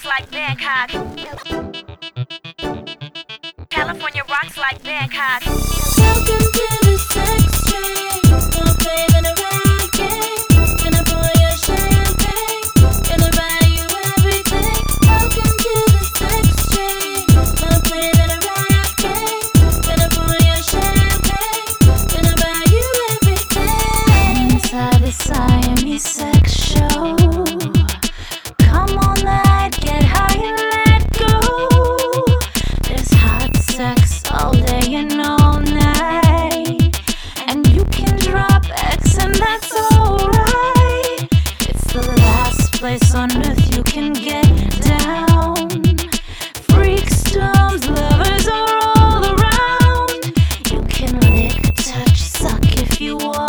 like Bangkok. California rocks like Bangkok. Welcome to the sex train. More play than a rap game. Gonna pour you champagne. Gonna buy you everything. Welcome to the sex train. More play than a rap game. Gonna pour you champagne. Gonna buy you everything. Inside the Siamese sex show. Come on, lad, get high and let go. There's hot sex all day and all night, and you can drop X and that's alright. It's the last place on earth you can get down. Freak storms, lovers are all around. You can lick, touch, suck if you want.